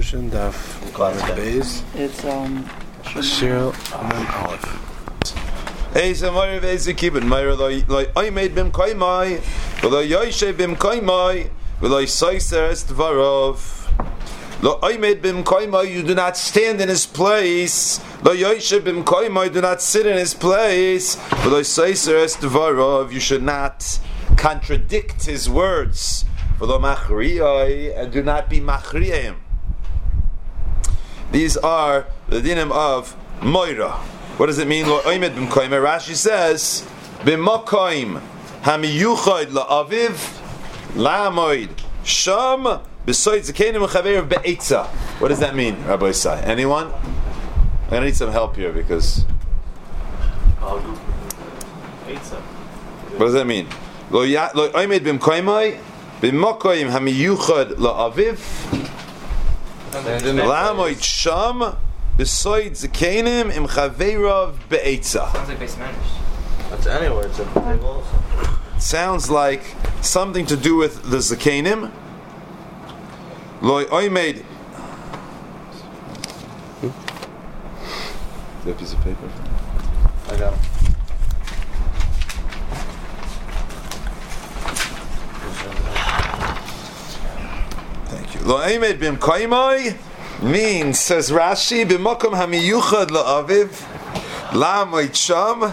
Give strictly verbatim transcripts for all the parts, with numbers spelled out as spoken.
Kedushin, Daf Beis. It's um. Shir and then Aleph. Hey, so Meir Vezi keep it. Meir like I made bim kaimai, v'lo Yoshev bim kaimai, v'lo Seiser es dvarov. Lo I made bim kaimai, you do not stand in his place. Lo Yoshev bim kaimai, do not sit in his place. V'lo Seiser es dvarov, you should not contradict his words. V'lo machriyai, and do not be machriyim. These are the dinim of Moira. What does it mean? Rashi says, "B'makoim hamiyuchad la'aviv la'amoid sham b'soid zakenim u'chaveir be'etza." What does that mean, Rabbi Isai? Anyone? I'm gonna need some help here because. What does that mean? Lo oimed b'mkoimai b'makoim hamiyuchad la'aviv la'amoid sham. Besides the Zakenim im Chaveirav be'etza. Sounds like base manners. That's anywhere. It's a big also. Sounds like something to do with the Zakenim. Loi oimed. Is that a piece of paper? I got it. Thank you. Lo oimed bim kaimai. Means, says Rashi, b'makom hamiyuchad la'aviv la'amoid sham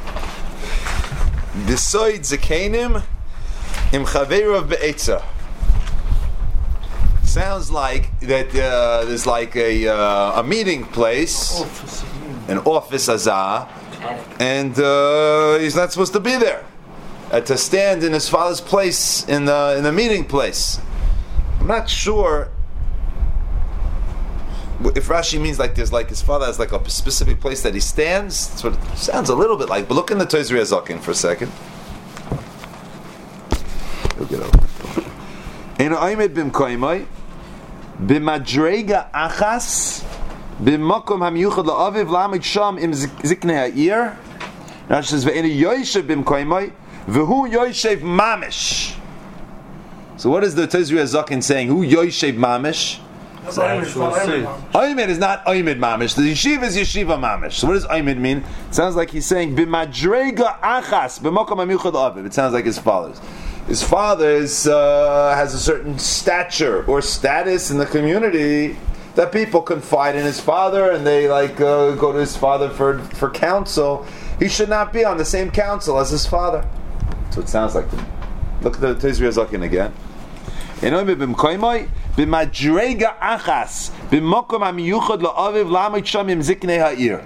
b'soid zakenim im chaveirav be'etza. Sounds like that uh, there's like a uh, a meeting place, an office azah, and uh, he's not supposed to be there, uh, to stand in his father's place in the in the meeting place. I'm not sure if Rashi means like there's like his father has like a specific place that he stands. That's what it sounds a little bit like. But look in the Tozri Azakin for a second. He'll get over. In Aimed bim Koimai, b'madrega achas, b'makom hamiyuchad la'aviv la'amid sham im ziknei ha'ir. Rashi says ve'enu Yoshev bim Koimai, v'hu Yoshev mamish. So what is the Tozri Azakin saying? Who Yoshev mamish? Aymed is not Aymed Mamish. The yeshiva is yeshiva Mamish. So what does Aymed mean? It sounds like he's saying b'madrega achas b'makom hamiuchad aviv. It sounds like his father's. His father is, uh, has a certain stature or status in the community that people confide in his father and they like uh, go to his father for for counsel. He should not be on the same council as his father. So it sounds like. Look at the Tizri Azakin again. In Aymed b'mkoimai b'madrega achas b'makom hamiyuchad la'aviv la'amid sham im ziknei ha'ir.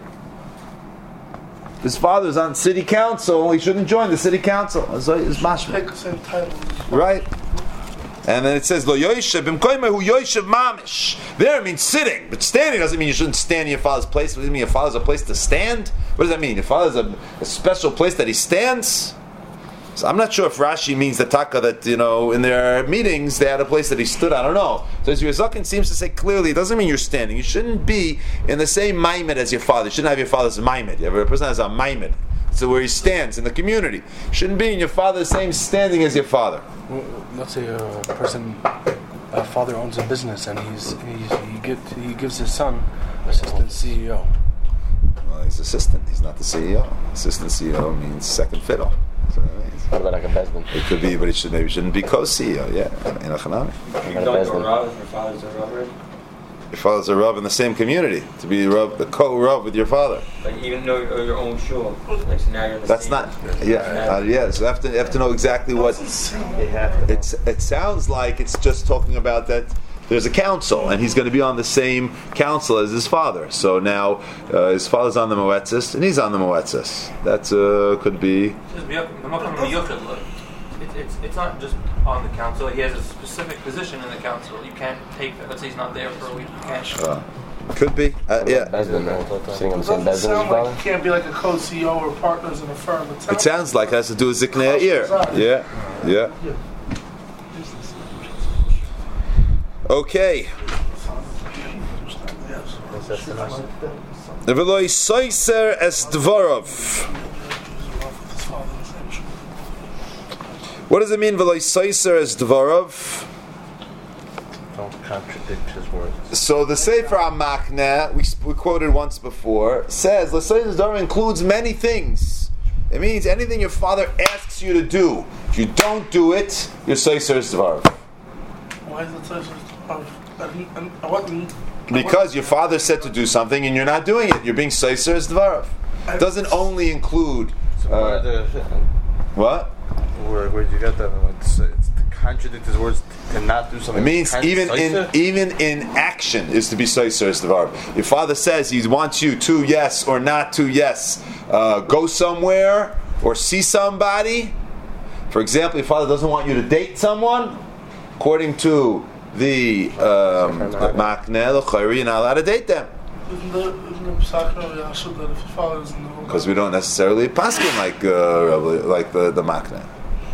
His father's on city council. He shouldn't join the city council. It's mashma. Right. And then it says lo Yoshev b'mkoimai hu Yoshev mamish. There it means sitting, but standing doesn't mean you shouldn't stand in your father's place. What does it mean? Your father's a place to stand? What does that mean? Your father's a, a special place that he stands? So I'm not sure if Rashi means the taka that, you know, in their meetings they had a place that he stood. I don't know. So as Yezakin seems to say clearly, it doesn't mean you're standing. You shouldn't be in the same maimed as your father. You shouldn't have your father's maimed. You have a person has a maimed. So where he stands in the community. You shouldn't be in your father's same standing as your father. Well, let's say a person, a father owns a business and he's, he's he get he gives his son assistant C E O. Well, he's assistant. He's not the C E O. Assistant C E O means second fiddle. So, what about like a bezdin? It could be, but it should maybe shouldn't be co-C E O. Yeah, in a chanami. You don't go rav if your father's a rav. Your father's a rav in the same community to be rav, the co-rav with your father. Like even though you're your own shul, like so now you're in the That's same. not. Yeah, uh, yeah. So you have to you have to know exactly what. It's it sounds like it's just talking about that. There's a council, and he's going to be on the same council as his father. So now uh, his father's on the moetzis, and he's on the moetzis. That uh, could be. It's, it's, it's not just on the council. He has a specific position in the council. You can't take that. Let's say he's not there for a week. You can't. Uh, could be. Uh, yeah. Bezdin, right? Sitting on the same It bezdin doesn't as sound father? like you can't be like a co-C E O or partners in a firm. It sounds, It sounds like it has to do with ziknei ha'ir. Yeah, yeah. Okay. V'lo Seiser es dvarov. What does it mean, v'lo Seiser es dvarov? don't contradict his words. So the Sefer HaMakneh, we, we quoted once before, says L'Seis Dvar includes many things. It means anything your father asks you to do. If you don't do it, you're Seiser Dvar. Why is it such a and what mean? Because your father said to do something and you're not doing it. You're being Seiser Dvar. It doesn't only include So uh, where the, what? where where did you get that? Like, it's, it's to contradict his words to not do something. It means Kind- even in Saisa? even in action is to be Seiser Dvar. Your father says he wants you to yes or not to yes. Uh, go somewhere or see somebody. For example, your father doesn't want you to date someone. According to the um, Makneh, the Chayri, you're not allowed to date them. Isn't the isn't the Pesach of Yashud that if his father is in the home? Because we don't necessarily paskin like uh, like the, the Makneh.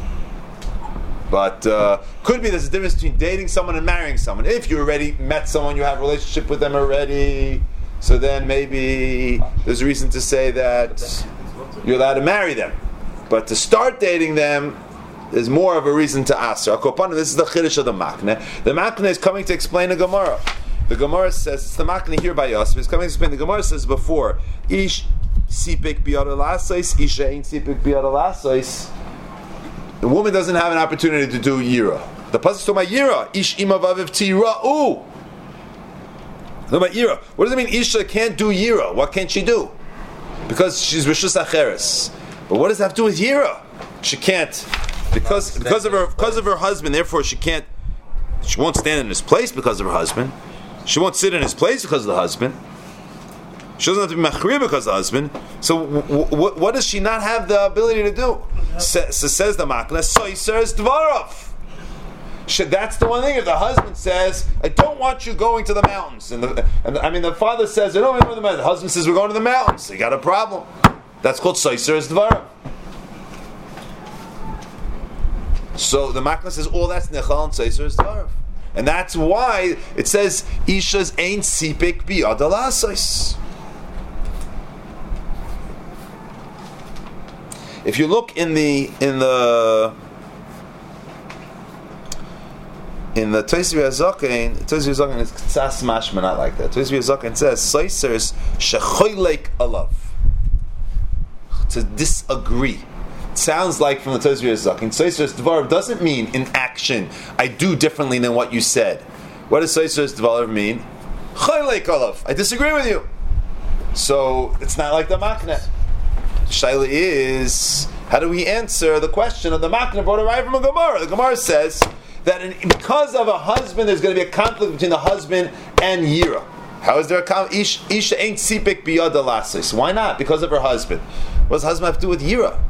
But uh, could be there's a difference between dating someone and marrying someone. If you already met someone, you have a relationship with them already, so then maybe there's a reason to say that you're allowed to marry them. But to start dating them, there's more of a reason to ask. This is the Chiddush of the Makneh. The Makneh is coming to explain the Gemara. The Gemara says, it's the Makneh here by us, but it's coming to explain. The Gemara says before, Ish sipik biyad alasois, Isha ain't sipik biyad alasois. The woman doesn't have an opportunity to do Yira. The pasuk is talking about Yira. Ish ima vaviv tira'u. Talking about Yira. What does it mean Isha can't do Yira? What can't she do? Because she's Rishus Acheres. But what does that have to do with Yira? She can't. Because because of her because of her husband, therefore she can't. She won't stand in his place because of her husband. She won't sit in his place because of the husband. She doesn't have to be machriya because of the husband. So w- w- what does she not have the ability to do? So, so says the Makneh, Soiser Dvarov. That's the one thing. If the husband says, "I don't want you going to the mountains," and, the, and I mean the father says, "I don't want to go to the mountains," the husband says, "We're going to the mountains." So you got a problem. That's called Soiser Dvarov. So the Makneh says all that's nechal and Seiser is Dvarov. And that's why it says Isha's ain't sipik biyad alasois. If you look in the in the in the Tosfos Hazaken, Tosfos Hazaken is ktsas mashma, not like that. Tosfos Hazaken says Seiser is shechoylek alav, to disagree. Sounds like from the Tosfos Hazaken, Seiser Dvarov doesn't mean in action, I do differently than what you said. What does Seiser Dvarov mean? Choylek alav, I disagree with you. So it's not like the Makneh. Shaila is, how do we answer the question of the Makneh brought right from a Gemara? The Gemara says that in, because of a husband, there's going to be a conflict between the husband and Yira. How is there a conflict? Ish, Isha ain't sipik biyad alasois. Why not? Because of her husband. What does husband have to do with Yira?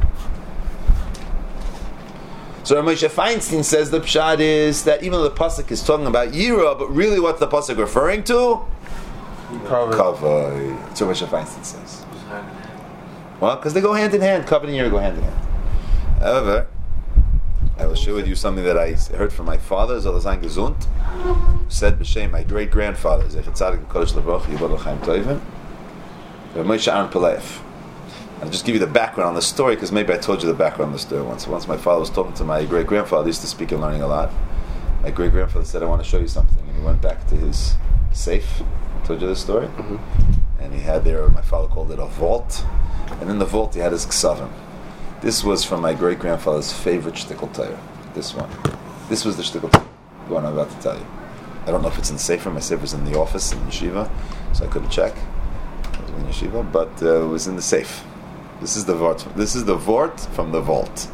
So Moshe Feinstein says the pshat is that even though the pasuk is talking about Yira, but really what's the pasuk referring to? Kavod. That's what Moshe Feinstein says. Well, because they go hand in hand. Kavod and Yira go hand in hand. However, I will share with you something that I heard from my father, Zolazan Gesund, said b'shem my great grandfather, Zechat Tzadik Kodesh Levrach Yibad L'Chaim Tovim, Moshe Aaron Pelev. I'll just give you the background on the story, because maybe I told you the background on the story once. Once my father was talking to my great grandfather, he used to speak and learning a lot. My great grandfather said, "I want to show you something," and he went back to his safe. I told you this story, mm-hmm. And he had there. My father called it a vault, and in the vault he had his ksavim. This was from my great grandfather's favorite shtickle Torah. This one. This was the shtickle Torah. The one I'm about to tell you. I don't know if it's in the sefer. My sefer is in the office in yeshiva, so I couldn't check. It was in yeshiva, but uh, it was in the safe. This is the vort. This is the vort from the vault.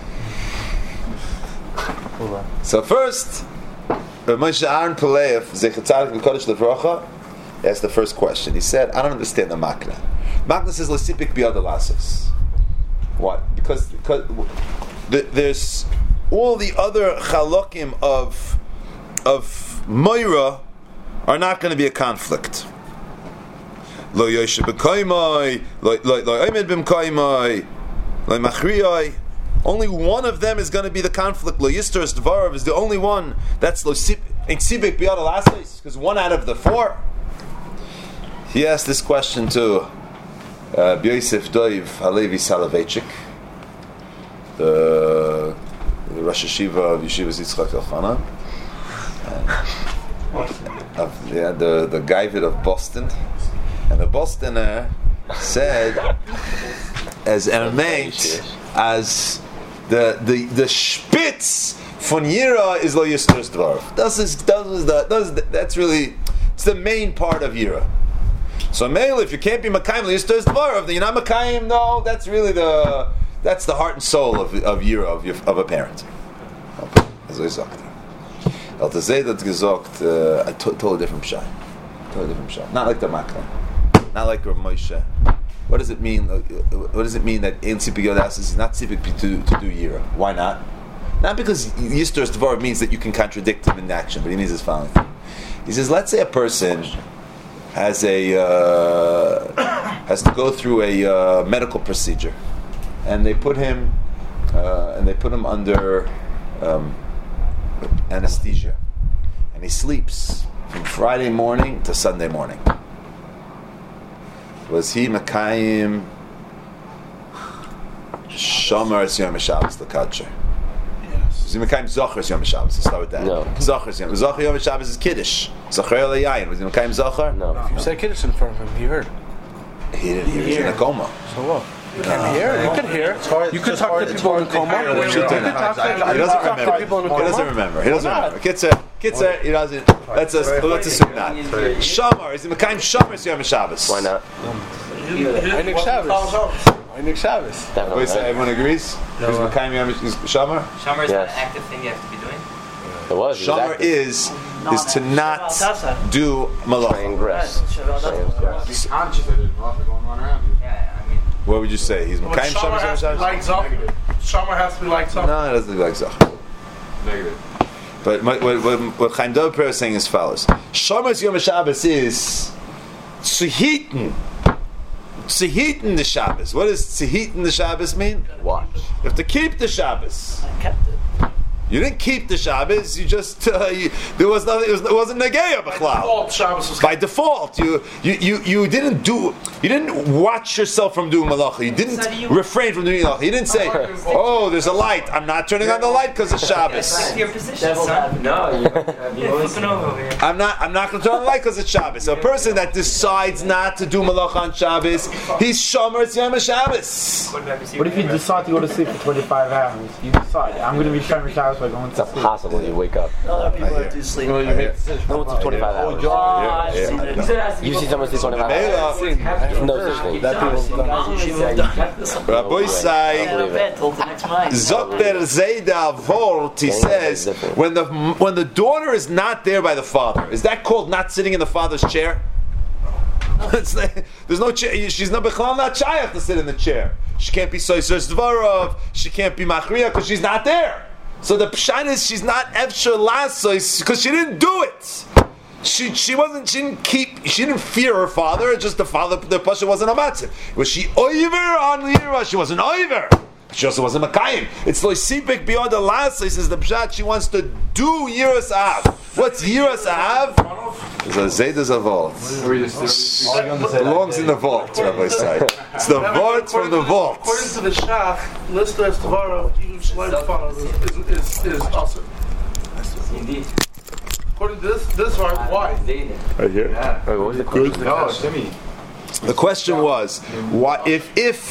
So first, Moshe Aaron Pelev, Zechat Tzadik Kodesh Levracha, asked the first question. He said, "I don't understand the Makneh. Makneh says l'sipik biyad alasos. What? Because because the, there's all the other chalokim of of Moira are not going to be a conflict. Lo yoshe b'kaimai, lo omed b'mkaimai, lo machriyai. Only one of them is going to be the conflict. Lo yistos dvarav is the only one. That's lo sip ain't sibik biyad alasos, because one out of the four." He asked this question to uh, Yosef Doiv Halevi Soloveitchik, the, the Rosh Yeshiva of Yeshiva Yitzchak Elchanan. yeah, the the Gaivid of Boston, and the Bostoner said as an mate as the the the spitz von Yira is lo yistos dvar. Das is that is the that's that's really it's the main part of Yira. So male, if you can't be Makayim lo yistos dvar, then you're not Makayim. No, that's really the that's the heart and soul of of Yira of your, of a parent. Okay, as I said. Al Tazay that gesagt uh, a to- totally different pshat, totally different pshat. Not like the Makla, not like Rav Moshe. What does it mean? Uh, what does it mean that Ein Tzipik Yodas is not Tzipik to, to do Yira? Why not? Not because Yistos Tvar means that you can contradict him in action, but he means his following thing. He says, let's say a person has a uh, has to go through a uh, medical procedure, and they put him uh, and they put him under um, anesthesia, and he sleeps from Friday morning to Sunday morning. Was he Makayim Shomer Yom Shabbos L'Kadsher? Yes. Was he Makayim Zocher Yom Shabbos? Let's start with that. No. Zocher Yom Zocher Yom Shabbos is Kiddush. Zocher L'Yayin. Was he Makayim Zocher? No. You said Kiddush in front of him. He heard. He didn't hear. He was in a coma. So what? You can hear. You can hear. You could talk to people in a coma. You could talk to He doesn't talk to people in a remember. He doesn't coma. remember. He doesn't remember. Kitzer, Kitzer, he doesn't. Let's us, let's assume that. Shamar is he Makayim Shomer Yom Shabbos? Why not? Einik Shabbos. Einik Shabbos. Wait, Definitely. so everyone agrees? No, Is uh, Makayim Yom Shamar? Shomer is Yes. an active thing you have to be doing. It was. It was Shamar active. is is to not do malacha. Transgress. Transgress. He's conscious that there's nothing going on around you. Yeah, I mean, What would you say? He's But Makayim Shomer Shomer has Yom to be like Shabbos? Zoch. Shomer has to be like Zoch. No, it doesn't look like so. Negative. But what, what, what, what Chaim Dover is saying is follows. Shomer Yom Shabbos is tzihiten. Tzihiten the Shabbos. What does tzihiten the Shabbos mean? Watch. You have to keep the Shabbos. I kept it. You didn't keep the Shabbos. You just uh, you, there was nothing. It, was, it wasn't negeya By b'chlal. default, Shabbos was By default, you, you you you didn't do. You didn't watch yourself from doing malacha. You didn't refrain from doing malacha. You didn't say, "Oh, there's a light. I'm not turning on the light because it's Shabbos. stick to your position, son. No, you, you're flipping over here. I'm not. I'm not going to turn on the light because it's Shabbos." So a person that decides not to do malacha on Shabbos, he's shomer Yom Shabbos. What if you decide to go to sleep for twenty-five hours? You decide, I'm going to be Shomer Shabbos by going to It's sleep. impossible. You wake up. Other people that do sleep. Well, you make decisions. No, it's twenty-five hours. Yeah, yeah, I know. You see someone sleep twenty-five hours? Mela, No such thing. That people's done. Rabbi Sai. Zokter Zayda Volt, he says, when the when the daughter is not there by the father, is that called not sitting in the father's chair? It's like, there's no chair. She's not bechlal not shayach to sit in the chair. She can't be soisos dvarov. She can't be machriya because she's not there. So the pshat is she's not efshar lasos because she didn't do it. She she wasn't she didn't keep she didn't fear her father. Just the father the pasha wasn't a matzah. Was she oiver on Yira? She wasn't oiver. She also wasn't Makayim. It's loisipik beyond the last. He says the pshat she wants to do Yiras Av. What's Yiras Av? It's a Zaydas of vault. It belongs in the vault, Rabbi Say. It's the vault from the vault. According to the Shach, Lister Estavaro, even Shleim Fano is, is, is also. Indeed. According to this, this part, why? Right here. Wait, what was the question? No, Jimmy. The question was, why, if if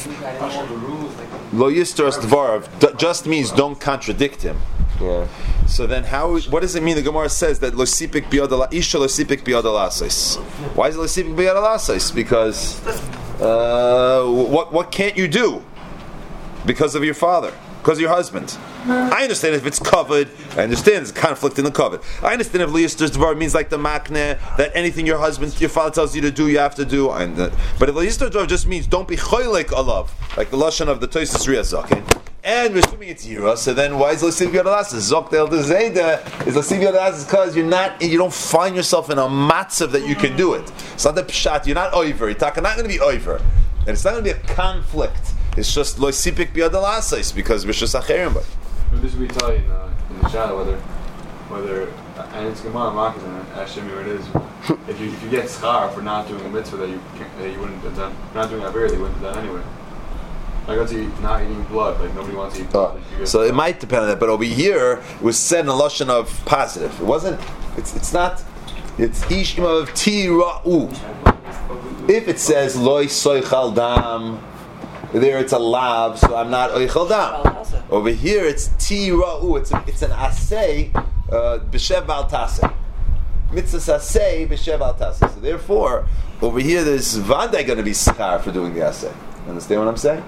lo yistos dvarav d- just means don't contradict him. Yeah. So then, how? What does it mean? The Gemara says that lo sipik biyad isha lo sipik biyad alasos. Why is it lo sipik biyad alasos? Because uh, what what can't you do because of your father? Because of your husband. I understand if it's covered. I understand there's a conflict in the covered. I understand if liyistos dvar means like the makne that anything your husband, your father tells you to do, you have to do. And uh, but if liyistos dvar just means don't be choylek alav, like the lashon of the Tosfos Riyah Zaken. And we're assuming it's Yira, so then why is L'Siv Yadalas? Zok Del Dezeda is L'Siv Yadalas because you're not, you don't find yourself in a matzav that you can do it. It's not the pshat. You're not oiver. You're talking not going to be oiver, and it's not going to be a conflict. It's just L'Sipik Biyadalasais because we're just acherim. But This we tell you in, uh, in the shadow whether whether and it's Gemara Marcus and Hashem where it is. If you if you get schar for not doing a mitzvah that you can't, that you wouldn't have done, not doing a beer that you wouldn't have done anyway. Like let's eat not eating blood. Like nobody wants to eat blood. uh, Like, you get so it schar. might depend on that. But over here, it was said in a lashon of positive. It wasn't. It's it's not. It's ish imav tira'u. If it says loy soichal dam, there it's a lav, so I'm not oichal dam. Over here it's tira'u. It's a, it's an asay b'shev al taseh. Mitzvah asay b'shev al taseh. So therefore, over here there's vaday going to be schar for doing the asay. Understand what I'm saying?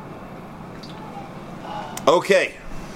Okay.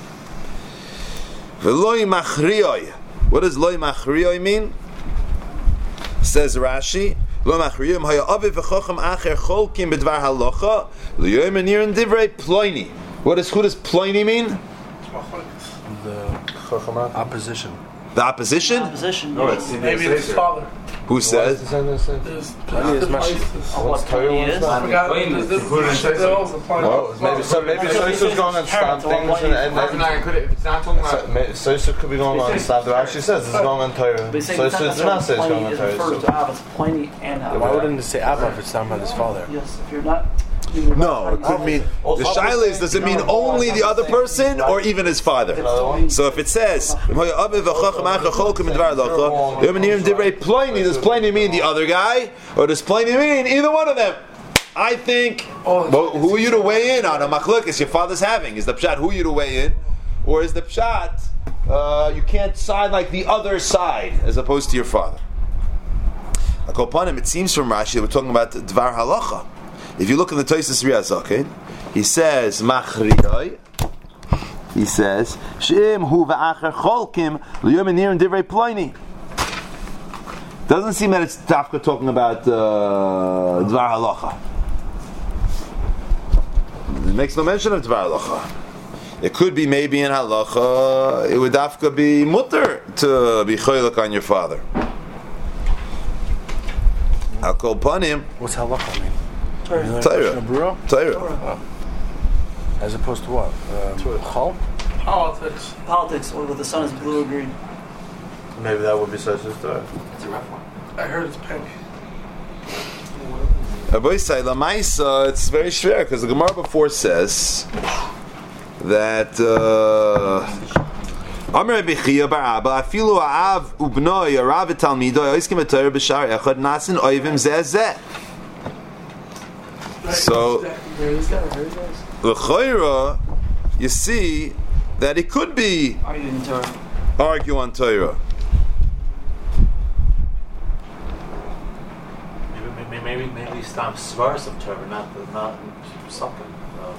V'loi machriyoi. What does loi machriyoi mean? Says Rashi, loi machriyoi haya aviv v'chocham acher cholkim b'dvar halacha l'yoy menir and divrei ploini. What does who does ploini mean? The opposition. The opposition? Opposition. No, it's Maybe his father. Who says? There's Pliny is Mashi. What's Torah He is. one's I not? forgot. This- this- they're also applying- Well, maybe so. Maybe Sosa's going on stamp things, and, and If then not, could it- if it's not talking about. so, may- Sosa could be going on stamp. It actually says it's going on Torah. But he's saying So it's not it's not say it's necessarily going on Pliny, it Torah. refers so- to Av, it's Pliny and Av. Why wouldn't it say Abba if it's talking about his father? Yes, if you're not... you're No, not- it could mean the shaila is, does it mean only the other person or even his father? So if it says does Pliny mean the other guy or does Pliny mean either one of them? I think well, who are you to weigh in on a machlokes your father's having? Is the pshat who are you to weigh in, or is the pshat uh, you can't side like the other side as opposed to your father? Upon him, it seems from Rashi that we're talking about dvar halacha. If you look in the Tosfos Riyazakin, he says machriyoi. He says shim hu va'acher cholkim l'yom enir and divrei ploini. Doesn't seem that it's dafka talking about uh, dvar halacha. It makes no mention of dvar halacha. It could be maybe in halacha. It would dafka be mutter to be choylek on your father. I'll call upon him. What's halacha mean? Torah. Torah. Torah. As opposed to what? Um, Chol? Politics. Politics, or the sun is blue or green. Maybe that would be Sosa's Torah. It's a rough one. I heard it's pink. Rabbi say Lamaisa, it's very schwer because the Gemara before says that Amar Bechia Baraba Afilu Av Ubnoi Arav Talmidoi Oiskim Torah B'Shar Echad Nasin Oivim Zeh. So the Chayra, you see that it could be Arguing Torah. argue on Torah. Maybe maybe maybe stam svars of Torah, not the, not something.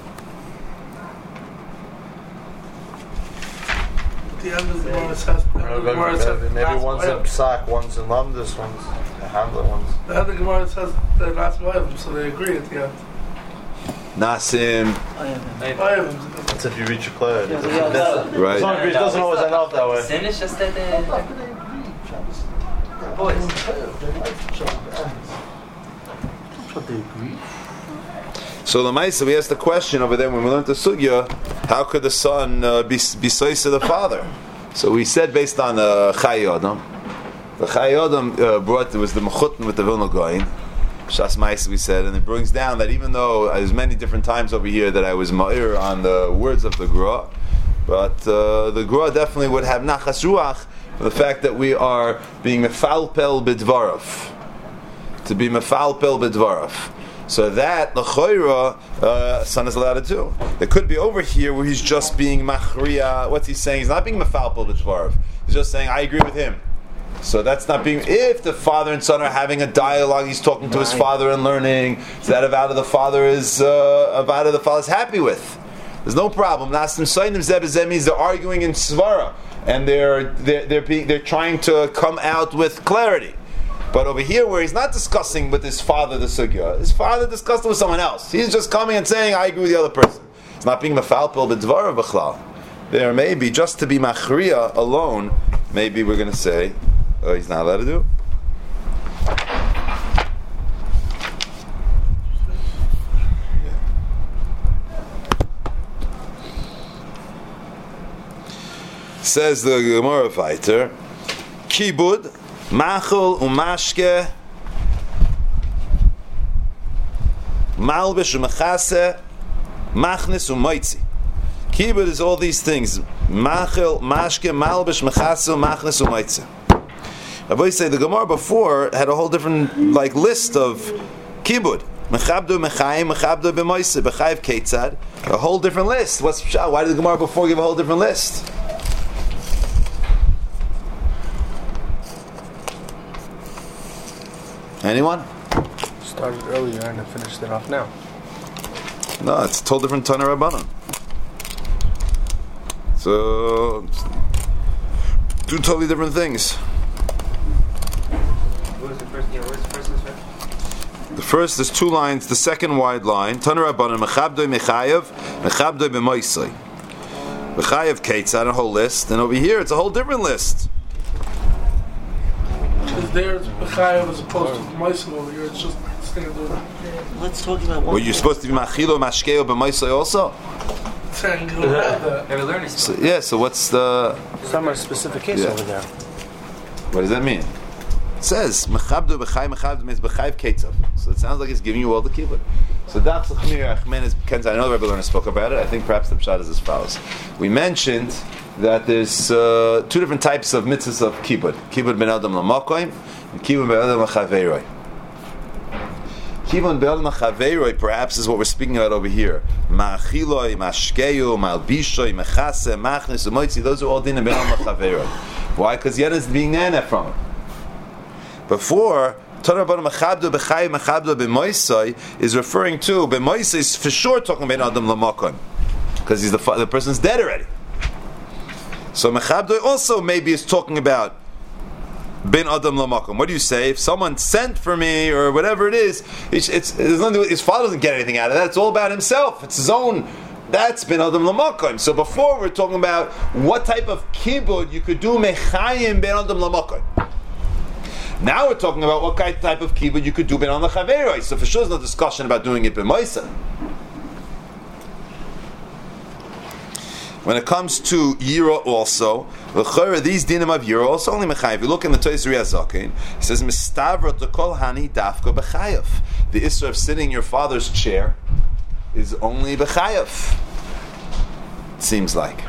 At the end of the Gemara says, the Gemara says, Maybe, maybe that's one's in why- Psak, one's in Lamdas, one's the Hamlet ones. The end of the Gemara says they're not Vayavim, so they agree at the end. Nasim, Vayavim. That's if you reach a clarity. Yeah, yeah, yeah. right? It's not, it doesn't always end up that way. Sin is just that the boys. So the Maisa, we asked the question over there when we learned the sugya: how could the son uh, be be sois of the father? So we said based on uh, Chai Adam, the Chai Adam uh, brought there was the Mechutin with the Vilna Goyin. Shas Maisa, we said, and it brings down that even though there's many different times over here that I was ma'ir on the words of the Gra, but uh, the Gra definitely would have nachas ruach for the fact that we are being mefalpel b'dvarav, to be mefalpel b'dvarav. So that the choira uh, son is allowed to do. It could be over here where he's just being machriya. What's he saying? He's not being mefalpel b'dvarav. He's just saying, I agree with him. So that's not being. If the father and son are having a dialogue, he's talking to his father and learning. So that avada the father is uh, avada the father is happy with. There's no problem. Nasim Sainim Zeb means they're arguing in svara and they're they're they're being they're trying to come out with clarity. But over here, where he's not discussing with his father the sugya, his father discussed it with someone else. He's just coming and saying, "I agree with the other person." It's not being mefalpel b'dvarav b'chlal. There may be just to be machriya alone. Maybe we're going to say, "Oh, he's not allowed to do it." Says the Gemara fighter, Kibud, Machul, Umashke, Malbish, Umachase, Machnis, Umoitzi. Kibud is all these things. Machil, Mashke, Malbish, Machase, Machnis, Umoitzi. Rabbi say the Gemara before had a whole different like list of kibud. Mechabdo mechayim, mechabdo b'moise, b'chayiv ketzad. A whole different list. What's pshat? Why did the Gemara before give a whole different list? Anyone? Started earlier and I finished it off now. No, it's a total different ton of Rabbanon. So, two totally different things. What was the first? Yeah, where's the first instruction? The first is two lines, the second wide line. Taner Rabbanan, Mechabdoi Mechayev, Mechabdoi B'moisei. Mechayev Ketzad, a whole list. And over here, it's a whole different list. Because there it's Bechayev as opposed to Meisim over here. It's just standard. Let's talk about one. Were you supposed to be Machilo, Mashkeo, B'moisei also? Saying you don't have that. Every learning So, yeah, so what's the... Some are specific case Yeah. over there. What does that mean? It says, Mechabdo B'chai, Mechabdo means B'chaiv Ketzav. So it sounds like it's giving you all the kibbutz. So Daf L'chmir Achmen is, I know the Rebbe Lerner spoke about it. I think perhaps the pshat is as follows. We mentioned that there's uh, two different types of mitzvahs of kibbutz. Kibbutz ben Adam l'makoim and kibbutz ben Adam l'chaveiroi. Kibbutz ben Adam l'chaveiroi perhaps is what we're speaking about over here. Ma'achiloi, ma'ashkeyu, ma'albishoi, mechase, machnis, u'moitzi. Those are all din ben Adam l'chaveiroi. Why? Because Yen is being nana from it. Before, Torah Rabbanan Mechabdo B'chai Mechabdo B'moisei is referring to B'moisei is for sure talking about Adam L'makon because he's the the person's dead already. So Mechabdo also maybe is talking about Ben Adam L'makon. What do you say? If someone sent for me or whatever it is, it's, it's, it's nothing, his father doesn't get anything out of that. It's all about himself. It's his own. That's Ben Adam L'makon. So before we're talking about what type of kibbud you could do Mechayim Ben Adam L'makon. Now we're talking about what kind type of kibbud you could do ben on the chaveroi. So for sure there's no discussion about doing it ben moisa. When it comes to Yira also, these dinim of Yira also only mechayev. If you look in the Toys Riyazakin, it says mistavra to kol hani dafka bechayev. The issue of sitting in your father's chair is only bechayev. It seems like.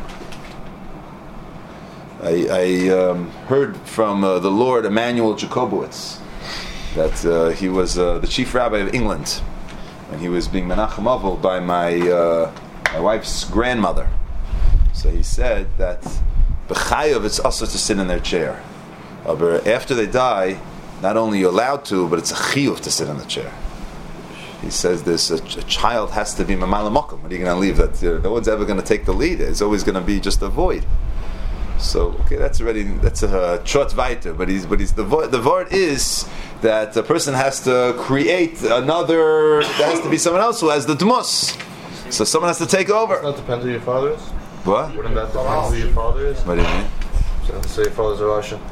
I, I um, heard from uh, the Lord Emanuel Jacobowitz that uh, he was uh, the chief rabbi of England, and he was being Menachem Avol by my uh, my wife's grandmother. So he said that b'chayav it's also to sit in their chair. Uh, but after they die, not only you're allowed to, but it's a chiyuv to sit in the chair. He says this: a, a child has to be mamala mokum. What are you going to leave? That you know, no one's ever going to take the lead. It's always going to be just a void. So okay, that's already that's a trot weiter, but he's but he's the vo- the word is that a person has to create another. There has to be someone else who has the dmus. So someone has to take over. Doesn't that depend who your father is? What? Wouldn't that depend who your father is? What do you mean? So let's say your father's a Russian.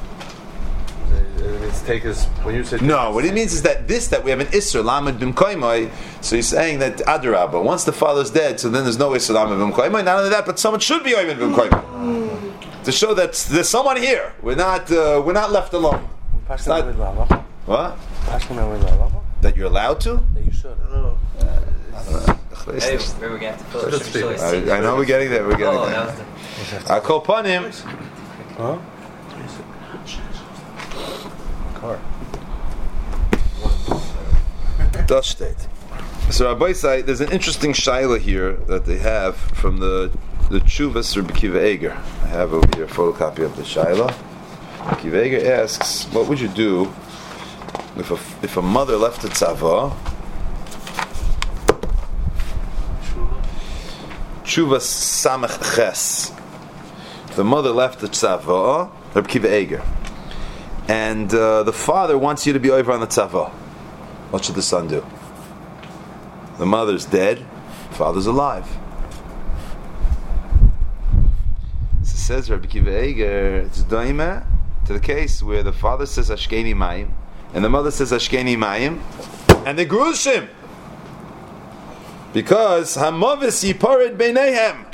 It means take his when you say No, what he means is that this that we have an Isser Lamed Bim Koimai. So he's saying that Adarabba, once the father's dead, so then there's no Isser Lamed Bim Koimai. Not only that, but someone should be Oimed Bim Koimai to show that there's someone here. We're not uh, we're not left alone. It's not, what? That you're allowed to? That you should. Oh. Hey, we were getting to Philip. I, I know we're getting there. We're getting Oh, there. that was the. I call upon him. Huh? Car. Dutch state. So Rabbi say there's an interesting shaila here that they have from the the Chuvas Rabbi Kiva Eger. I have over here a photocopy of the shaila. Rabbi Kiva Eger asks, what would you do if a if a mother left a tzava? Chuvas Samach Ches. If the mother left the tzava, Rabbi Kiva Eger, and uh, the father wants you to be over on the tzava, what should the son do? The mother's dead, the father's alive. So says Rabbi Kiva Eger, it's doima to the case where the father says Ashkeni Mayim, and the mother says Ashkeni Mayim, and they grushim because Hamavis Yiparid Beinehem.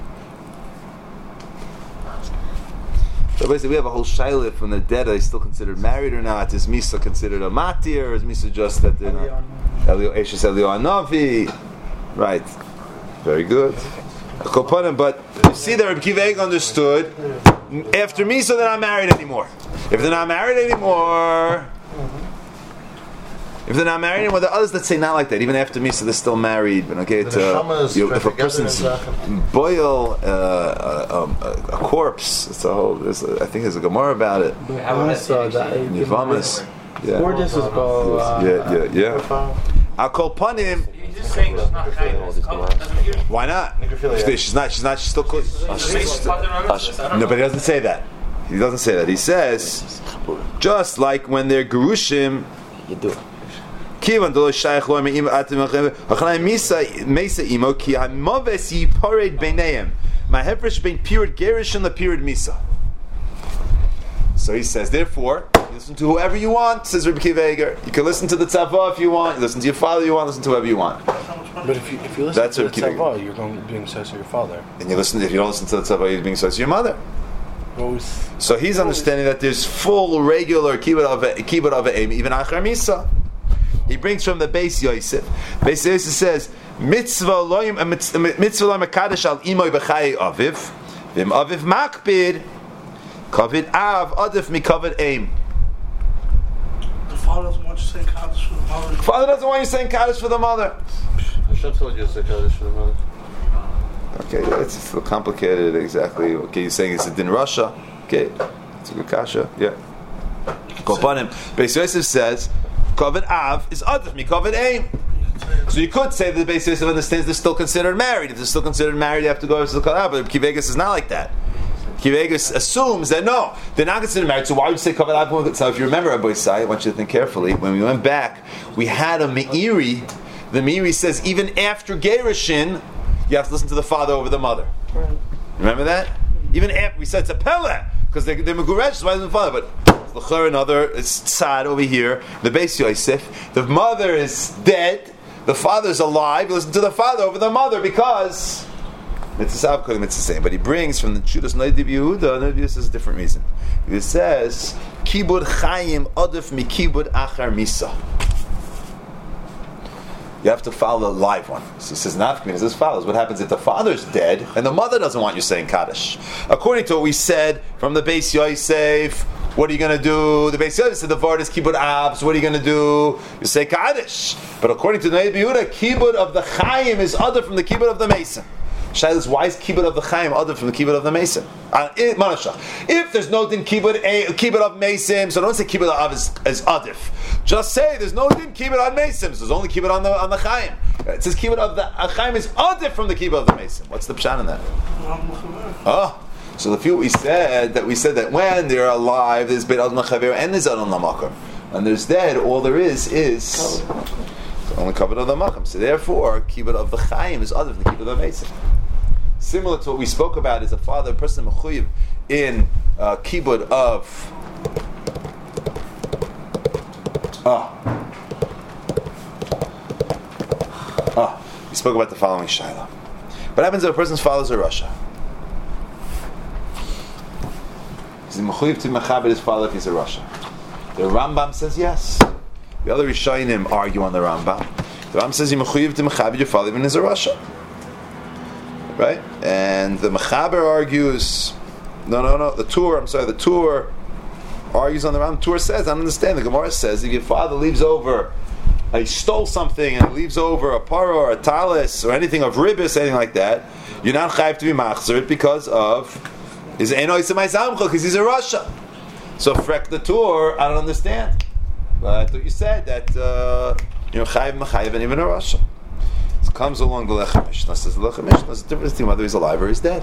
So basically, we have a whole shaila from the dead. Are they still considered married or not? Is Misa considered a matir, or is Misa just that they're not? Elio Eshes Elio Anavi, right? Very good. But you see that Rabbi Kiva Eger understood after Misa they're not married anymore. If they're not married anymore, if they're not married anymore, there are others that say not like that. Even after Misa, they're still married. But okay, to, you, if a person's boil uh, a, um, a, a corpse, it's a whole. There's a, I think there's a Gemara about it. I saw that. Nivamas. Yeah. Or this is called. Uh, Yeah, yeah, yeah. I'll call Panim. He's just saying she's not kind. Why not? She's not. She's not. She's still close. No, but he doesn't say that. He doesn't say that. He says, just like when they're gerushim, You do. Kivan do shaykh lo meim atem achnai misa misa imo ki hamoves yipared beineim. My hefresh bein period gerish and the period misa. So he says, therefore, you listen to whoever you want, says Rebbe Akiva Eiger. You can listen to the tzava if you want, you listen to your father if you want, listen to whoever you want. But if you, if you listen That's to the Rebbe Akiva tzava, you're going to be being associated with your father. And you listen, if you don't listen to the tzava, you're being associated with your mother. Always. So he's understanding that there's full regular kibbut of kibbut of aim, even achar misa. He brings from the Beis Yosef. Beis Yosef says, mitzvah loyim mitzvah loyim mekadosh al imoy b'chayei aviv, v'im aviv makbid kavid av adif mikavid aim. The father doesn't want you saying Kaddish for the mother. Father doesn't want you saying kaddish for the mother. Hashem told you to say Kaddish for the mother. Okay, it's still complicated exactly. Okay, you're saying it's a din Russia. Okay, it's a good kasha. Yeah. Kopanim. Beis Yosef says, Kovid Av is Adif mi Kovid Aim. So you could say that the Beis Yosef understands they're still considered married. If they're still considered married, you have to go to the Kovid Av. But Kivegas is not like that. Kivegas assumes that no, they're not considered married. So why would you say Kovid Av? So if you remember, Rabbi Isai, I want you to think carefully. When we went back, we had a Meiri. The Meiri says even after Gerushin, you have to listen to the father over the mother. Right. Remember that? Even after we said it's a pele because they're, they're meguresh, so why isn't the father? But l'chor another it's tzad over here. The Beis Yosef, the mother is dead, the father's alive. You listen to the father over the mother because it's the same. It's the same. But he brings from the Judas Noidib Yehuda. Noidib Yehuda says a different reason. He says kibud chayim adif mi kibud achar misa. You have to follow the live one. So it says nafkamin as follows. What happens if the father's dead and the mother doesn't want you saying Kaddish? According to what we said from the Beis Yosef, what are you going to do? The Beis Yosef said the Vard is Kibbud Ab, so what are you going to do? You say Kaddish. But according to the Noidib Yehuda, Kibbud of the Chaim is other from the Kibbud of the Mason. Shailas, why is Kibbud of the Chaim other from the Kibbud of the Mason? Uh, if there's no din Kibbud Kibbud of Mason, so don't say Kibbud of is, is Adif. Just say there's no din Kibbud on Mason. There's only Kibbud on the on the Chaim. It says Kibbud of the uh, Chaim is Adif from the Kibbud of the Mason. What's the pshat in that? Oh, so the few we said that we said that when they're alive, there's Beit Adon Chaver and there's Adon Lamakam, and there's dead. All there is is only Kibbud of the Makam. So therefore, Kibbud of the Chaim is Adif from the Kibbud of the Mason. Similar to what we spoke about is a father, a person mechuyev in uh, kibbud of ah ah. We spoke about the following shaila. What happens if a person's father is a Russia? Is he mechuyev to mechabed his father if he's a Russia? The Rambam says yes. The other Rishonim argue on the Rambam. The Rambam says he mechuyev to mechabed your father even if he's a Russia. Right? And the Mechaber argues, no, no, no, the Tur, I'm sorry, the Tur argues on the Ram. The Tur says, I don't understand. The Gemara says, if your father leaves over, uh, he stole something and leaves over a paro or a talis or anything of ribis, anything like that, you're not chayiv to be machzor because of his enois and ma'izamcha, because he's a Russia. So, frek the Tur, I don't understand. But I thought you said that, uh, you know, chayiv mechayiv and even a Russia. Comes along the Lechem Mishnah, says the Lechem Mishnah, there's a difference between whether he's alive or he's dead.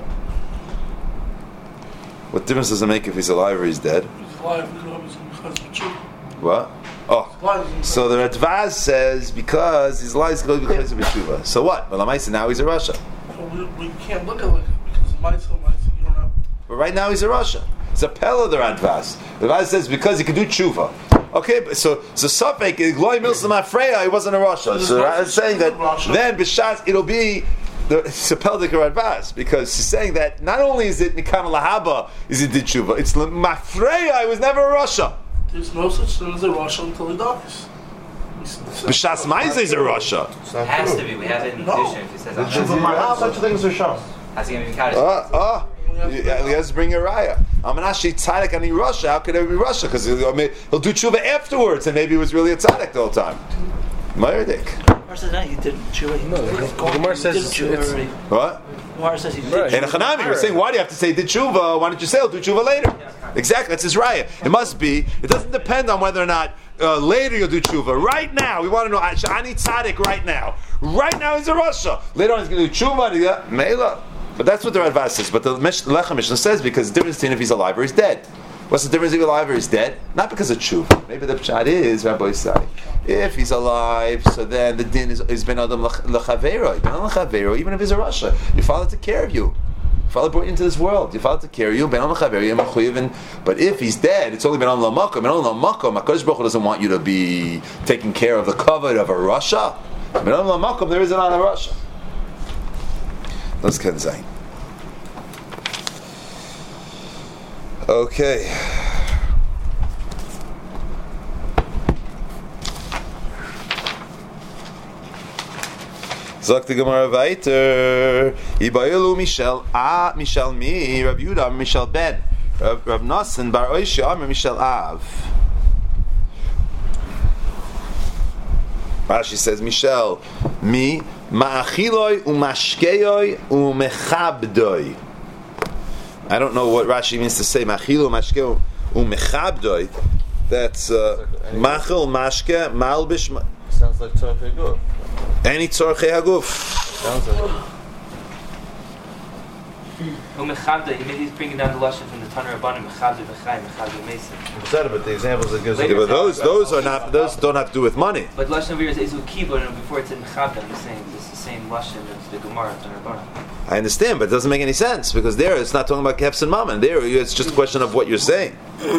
What difference does it make if he's alive or he's dead? He's alive, what? Oh, so the Radvaz says because he's alive, he's going to be because of B'tshuva. So what? Well, Lamaisa, now he's a Russia. Well, we, we can't look at it because the Maisa, Maisa, you don't have. But right now he's a Russia. It's a Pella, the Radvaz. The Radvaz says because he could do Tshuva. Okay, but so so Safek Gloy Milsam Afreya, he wasn't a Russia. So I'm saying that then B'shas it'll be the Sepeldik Radvaz because he's saying that not only is it Mikam Lahaba is it did Tshuva, it's Mafreya, he was never a Russia. There's no such thing as a Russia until he dies. B'shas Maize is a Russia. It has to be. We have it in the No. dictionary. It says How such things are shown? How's he going to be counted? Ah, ah. He has to bring a raya. I'm an ashi tzaddik and he Russia. How could it be Russia? Because he'll, he'll do tshuva afterwards, and maybe he was really a tzaddik the whole time. Ma'ardik. Gemara says that he did tshuva. He No, the Gemara says did tshuva it's- already. What? Gemara says he did. Right. In a Chanami, you're saying, why do you have to say did tshuva? Why don't you say I'll do tshuva later? Exactly, that's his raya. It must be, it doesn't depend on whether or not uh, later you'll do tshuva. Right now, we want to know, Shani tzaddik right now. Right now he's a Russia. Later on he's going to do tshuva, yeah, Meila. But that's what the Radvaz says. But the Lechem Mishnah says, because the difference between if he's alive or he's dead. What's the difference if he's alive or he's dead? Not because of tshuva. Maybe the pshat is, Rabbi Yisai, if he's alive, so then the din is, is ben adam l'chavero. Ben adam l'chavero, even if he's a Russia. Your father took care of you. Your father brought you into this world. Your father took care of you. Ben adam l'chavero. But if he's dead, it's only ben adam l'makom. Ben adam l'makom, HaKadosh Baruch Hu doesn't want you to be taking care of the covet of a Russia. Ben adam l'makom, there isn't on a Russia. Those can say. Okay. Sagt die Gemara weiter. Ibayelu Michel A Michel Mi Rav Yehuda Michel Ben Rav Rav Nassan Bar Oisha Amar Michel Av. Rashi says Michel Mi Ma'achiloi Umashkeyoi Umechabdoi. I don't know what Rashi means to say Machilu Mashkeu Umechabdoi. That's uh, Machil Mashke Malbish. Sounds like Tzorchei Haguf. Any Tzorchei Haguf. Sounds like. Umechabda, he he's bringing down the lashon from the Tanur Rabbanim. Mechabda v'chai, mechabda mesim. Said but the examples that gives. Yeah, but those those are not those don't have to do with money. But lashon over here is Ezu Kibbutz, and before it said mechabda, I'm just saying it's the same lashon as the Gemara Tanur Rabbanim. I understand, but it doesn't make any sense because there it's not talking about kefs and mammon. There it's just a question of what you're saying.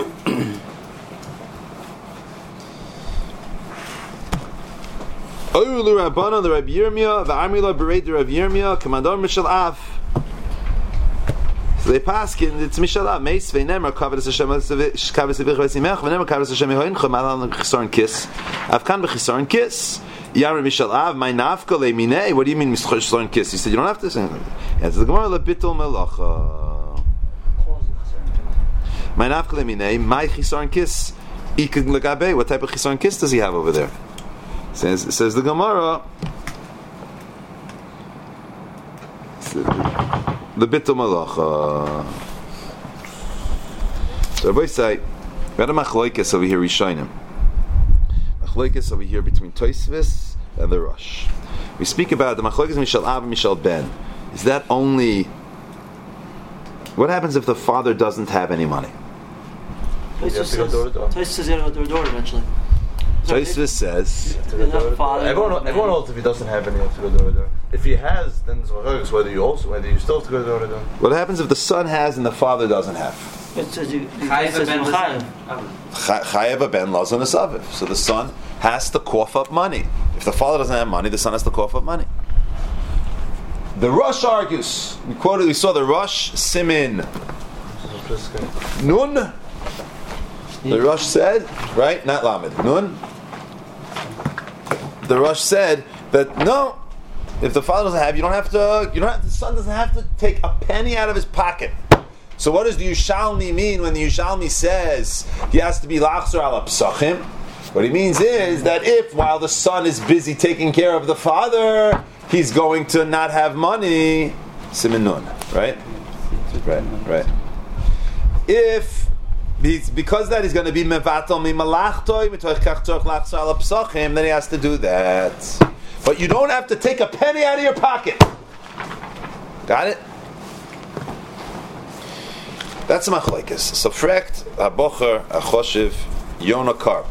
Oyulu Rabbana the Rabbi Yirmiyah v'Amrila Berei the Rabbi Yirmiyah Commandor Mishal Av. So they pass in it's Mishal Av Meis v'Nemer Kavod Hashem Kavod Sevich v'Simech v'Nemer Kavod Hashem Yehoincha Malan Chisaron Kiss Avkan v'Chisaron Kiss. Yamar Mishal Av, my nafka le'minei. What do you mean Chisaron Kiss? He said you don't have to say anything. It's the Gemara lebitul melacha. My nafka le'minei, my Chisaron Kiss. Ikad legabe. What type of Chisaron Kiss does he have over there? Says says the Gemara. Lebitul melacha. So Rabbi say, we had a machloikes over here Rishonim. Machlokes over here between Tosfos and the Rosh. We speak about the Machlokes Mishal Av and Mishal Ben. Is that only? What happens if the father doesn't have any money? Tosfos says Tosfos says you have to go door to door eventually. Tosfos says Everyone, everyone holds if he doesn't have any, he has to go door to door. If he has, then it's machlokes whether you also whether you still have to go door to door. what happens if the son has and the father doesn't have? It says you. It Chayav says ben Chayav. Chayav ben lazon esaviv. So the son has to cough up money. If the father doesn't have money, the son has to cough up money. The Rosh argues. We quoted. We saw the Rosh Simin Nun. The Rosh said, right? Not Lamed. Nun. The Rosh said that no. If the father doesn't have, you don't have to. You don't have. The son doesn't have to take a penny out of his pocket. So what does the Yushalmi mean when the Yushalmi says he has to be lachzor ala psachim? What he means is that if while the son is busy taking care of the father, he's going to not have money, simin nun, right? Right, right. If he's, because that he's going to be mevatel mi malachtoi mitoich kach tzorch lachzor ala psachim, then he has to do that. But you don't have to take a penny out of your pocket. Got it? That's a machlokes. So frekt a bocher a choshev Yonah Karp.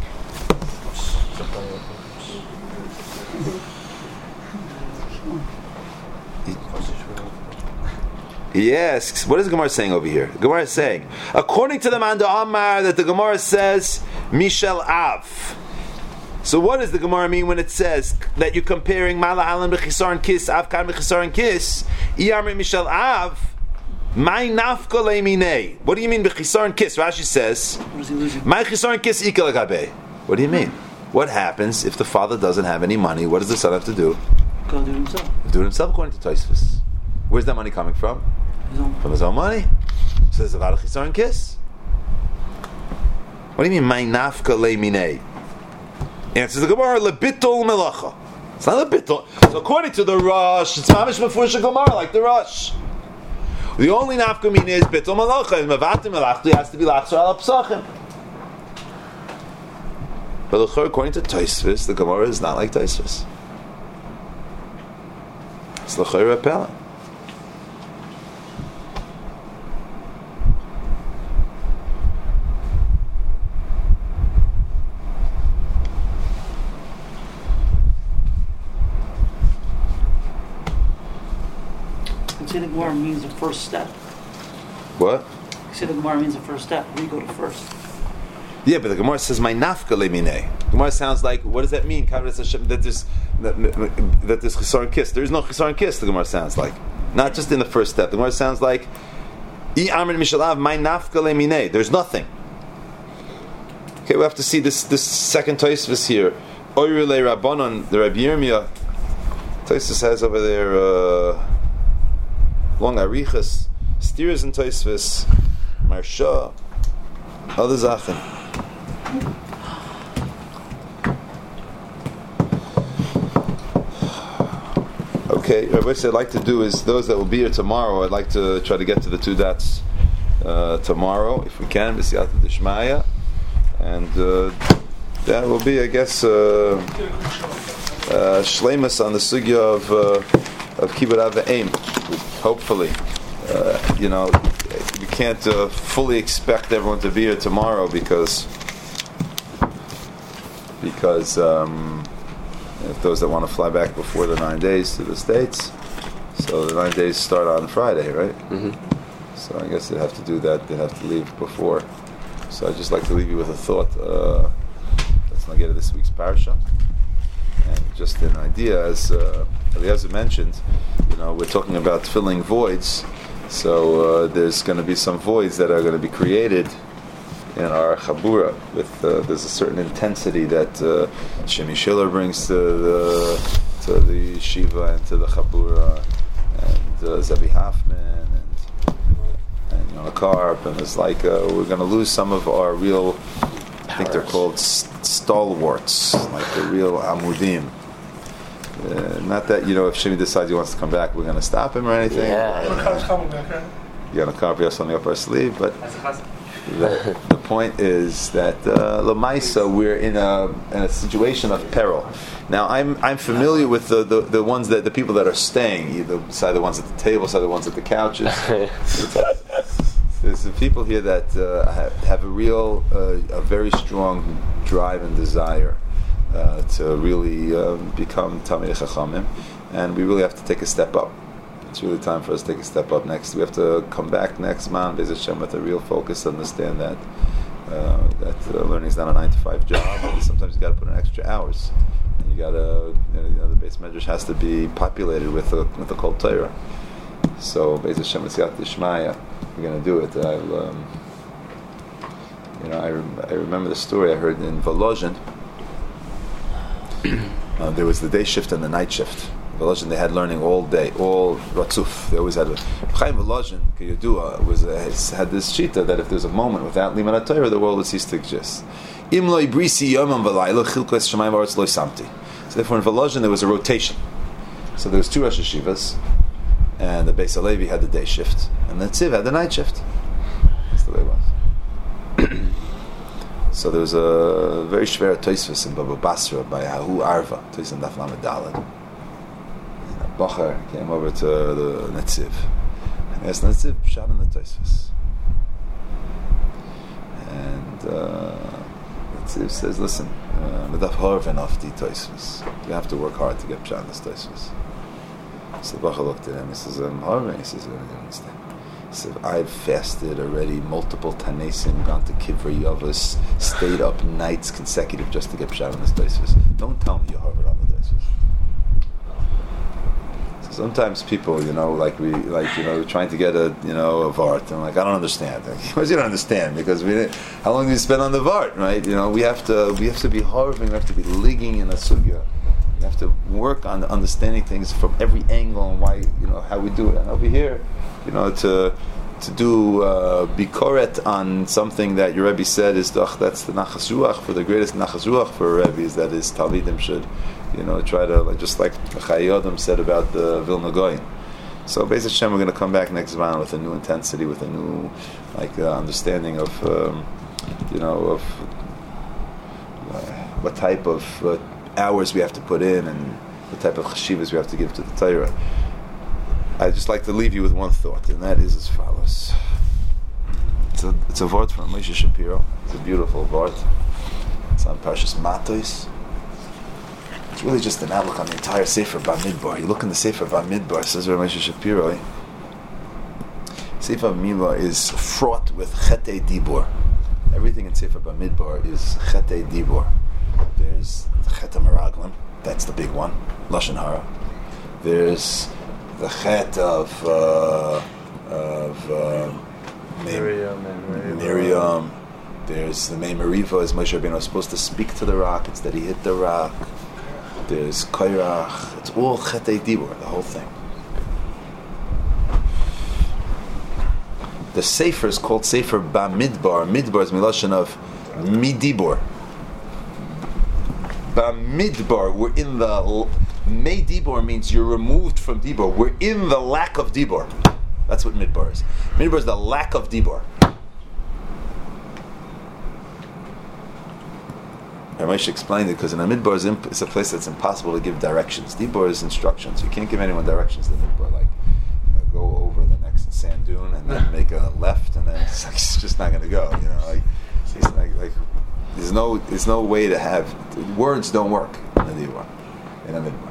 He asks, what is the Gemara saying over here? The Gemara is saying, according to the Manda Amar, that the Gemara says Mishal Av. So what does the Gemara mean when it says that you're comparing Mala Alan b'chisaron kis, Avkan b'chisaron kis, Iyamri Mishal Av? My nafka le'minei. What do you mean b'chisaron kis? Rashi says, my chisaron kis ikal gabe. What do you mean? What happens if the father doesn't have any money? What does the son have to do? Go do it himself. Do it himself, according to Tosfos. Where's that money coming from? From his own money. So there's a lot of chisar and kiss. What do you mean, my nafka le minei? Answers the Gemara, lebitol melacha. It's not lebitol. So according to the Rosh, it's mamish mefurish Gemara, like the Rosh. The only nafka mina is bitol melacha, and mevatim melachtu has to be lachzor al psachim. But according to Tosfos, the Gemara is not like Tosfos. It's l'chayr repellent. Say the Gemara means the first step. What? Say the Gemara means the first step. We go to first. Yeah, but the Gemara says my nafka leminei. Gemara sounds like, what does that mean? That there's that, that there's chisar and kiss. There is no chisar and kiss. The Gemara sounds like, not just in the first step. The Gemara sounds like I amrin mishalav my nafka leminei. There's nothing. Okay, we have to see this this second Tosfos here. Oyrule Rabbanon, the Rabbi Yirmiyah. Tosfos has over there. Uh, Long arichas, steers and Tosfos, Marsha, other Zachen. Okay, what I'd like to do is those that will be here tomorrow. I'd like to try to get to the two dots uh, tomorrow, if we can, b'siyata d'shmaya, and uh, that will be, I guess, uh, uh, shleimus on the sugya of uh, of kibbud av v'eim. Hopefully, uh, you know, we can't uh, fully expect everyone to be here tomorrow because because um, if those that want to fly back before the nine days to the States, so the nine days start on Friday, right? Mm-hmm. So I guess they have to do that. They have to leave before. So I'd just like to leave you with a thought. Uh, let's not get to this week's parasha. And just an idea, as uh, Eliezer mentioned, you know, we're talking about filling voids. So uh, there's going to be some voids that are going to be created in our chabura. With uh, there's a certain intensity that uh, Shemi Schiller brings to the to the yeshiva and to the chabura, and uh, Zebi Hoffman and and Yonah Karp, and it's like uh, we're going to lose some of our real. I think they're called st- stalwarts, like the real amudim. Uh, not that, you know, if Shimi decides he wants to come back, we're going to stop him or anything. Yeah. You're going to copy us something up our sleeve, but the, the point is that uh, Lamaisa, we're in a in a situation of peril. Now, I'm I'm familiar with the, the, the ones that the people that are staying, either side the ones at the table, side the ones at the couches. There's the people here that uh, have, have a real, uh, a very strong drive and desire uh, to really uh, become Talmidei Chachamim, and we really have to take a step up. It's really time for us to take a step up next. We have to come back next month, Be'ez Hashem, with a real focus, understand that uh, that uh, learning is not a nine to five job. And sometimes you got to put in extra hours, and you got to, you know, you know, the base medrash has to be populated with a with a Kol Torah. So Be'ez Hashem, b'siyata d'shmaya, we're going to do it. I'll, um, you know, I, rem- I remember the story I heard in Volozhin. uh, there was the day shift and the night shift. Volozhin, they had learning all day, all ratzuf. They always had. Chaim Volozhin, Kiyodua, was uh, had this shita that if there's a moment without Liman HaTorah, the world would cease to exist. Im lo ibrisi yomam v'layla chilkos shamayim v'aretz lo samti. So therefore, in Volozhin there was a rotation. So there was two Rosh Hashivas. And the Beis Halevi had the day shift, and the Tziv had the night shift. That's the way it was. So there was a very shver Tosfos in Baba Basra by Hahu Arva, Tosfos in Daf Lamed Daled. And a Bachar came over to the Netziv and asked Netziv, "Pshat in the Tosfos." And uh, Netziv says, "Listen, Medaf Harven of the Tosfos. You have to work hard to get Pshat in this Tosfos." So the Bacha looked at him. He says, "I'm hungry." He says, "I don't understand." He said, "I've fasted already multiple tanesim, gone to Kivrei Yavos, stayed up nights consecutive just to get pshat on this Tosfos. Don't tell me you're Harvard on the Tosfos." So sometimes people, you know, like we, like you know, trying to get a, you know, a vart. I'm like, I don't understand. Like, of course you don't understand because we, how long do you spend on the vart, right? You know, we have to, we have to be harving, we have to be ligging in a sugya. We have to work on understanding things from every angle and why, you know, how we do it. And over here, you know, to to do uh, bikoret on something that your Rebbe said is doch, that's the nachas ruach, for the greatest nachas ruach for a Rebbe is that his talmidim should, you know, try to, like, just like Chayei Adam said about the Vilna Goyen. So Be'ez Hashem, we're going to come back next round with a new intensity, with a new, like, uh, understanding of, um, you know, of uh, what type of uh, hours we have to put in and what type of chashivas we have to give to the Torah. I'd just like to leave you with one thought, and that is as follows. It's a, it's a word from Moshe Shapiro. It's a beautiful word. It's on Parshas Matos. It's really just an outlook on the entire Sefer Bamidbar. You look in the Sefer Bamidbar, says Rav Moshe Shapiro. Sefer Bamidbar is fraught with Chetei Dibur. Everything in Sefer Bamidbar is Chetei Dibur. There's the Chet HaMeraglim, that's the big one, Lashon Hara. There's the Chet of uh, of uh, Miriam and Miriam. There's the Mei Meriva, as Moshe Rabbeinu was supposed to speak to the rock instead he hit the rock. There's Kairach. It's all Chetei Dibur, the whole thing. The Sefer is called Sefer Bamidbar. Midbar is Milashon of Midibor. Bamidbar, we're in the... Mei Dibor means you're removed from Dibor. We're in the lack of Dibor. That's what Midbar is. Midbar is the lack of Dibor. Ramesh explained it because in a Midbar is imp- it's a place that's impossible to give directions. Dibor is instructions. You can't give anyone directions to Midbar, like uh, go over the next sand dune and then make a left, and then it's, like, it's just not going to go. You know, like, it's like, like there's no there's no way to have words don't work in a Dibor, in a Midbar.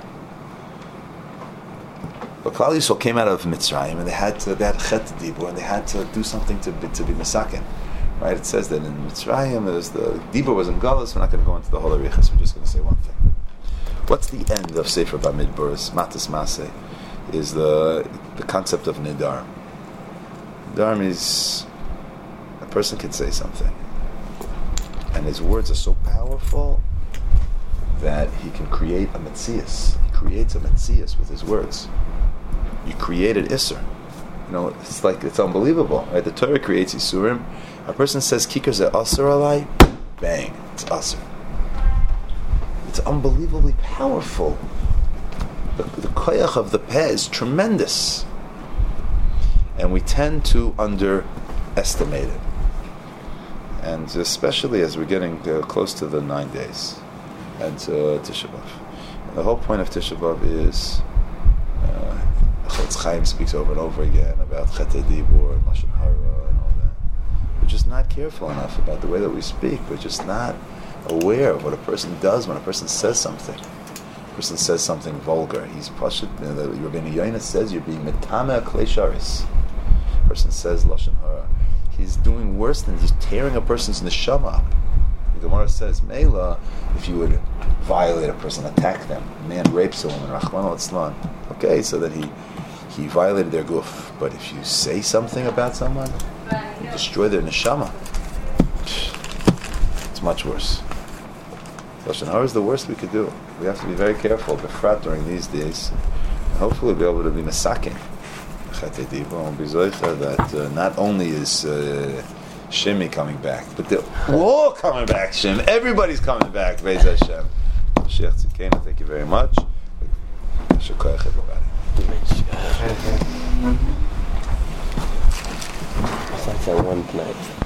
But Klal Yisrael came out of Mitzrayim and they had to they had Chet Dibur and they had to do something to be, to be Mesaken. Right? It says that in Mitzrayim there's the Dibur was in Galus. We're not going to go into the whole Arichas. We're just going to say one thing. What's the end of Sefer Bamidbar's Matas Maseh? Is the the concept of Nidar. Nidar means a person can say something, and his words are so powerful that he can create a Metzias. He creates a Metzias with his words. You created Isser. You know, it's like, it's unbelievable. Right? The Torah creates Isurim. A person says, Kikar ze Asr alai, bang, it's Asr. It's unbelievably powerful. The, the koyach of the peh is tremendous. And we tend to underestimate it. And especially as we're getting uh, close to the nine days and uh, Tisha B'Av. And the whole point of Tisha B'Av is uh, Chofetz Chaim speaks over and over again about Chetei Dibur and Lashon Hara and all that. We're just not careful enough about the way that we speak. We're just not aware of what a person does when a person says something. A person says something vulgar. He's pashut. You know, the Rabbeinu Yoina says you're being metame klei sharis. A person says Lashon Hara. He's doing worse than he's tearing a person's neshama up. The Gemara says, Meila, if you would violate a person, attack them, a man rapes a woman, Rachmana litzlan. Okay, so that he he violated their guf. But if you say something about someone, you destroy their neshama. It's much worse. Lashon Hara is the worst we could do. We have to be very careful, befrat during these days. And hopefully we'll be able to be mesakin. That uh, not only is uh, Shimi coming back, but they're all coming back, Shim. Everybody's coming back, Be'ez Hashem. Sheikh Tzidkenu, thank you very much. Shukayach, everybody. It's like that one tonight.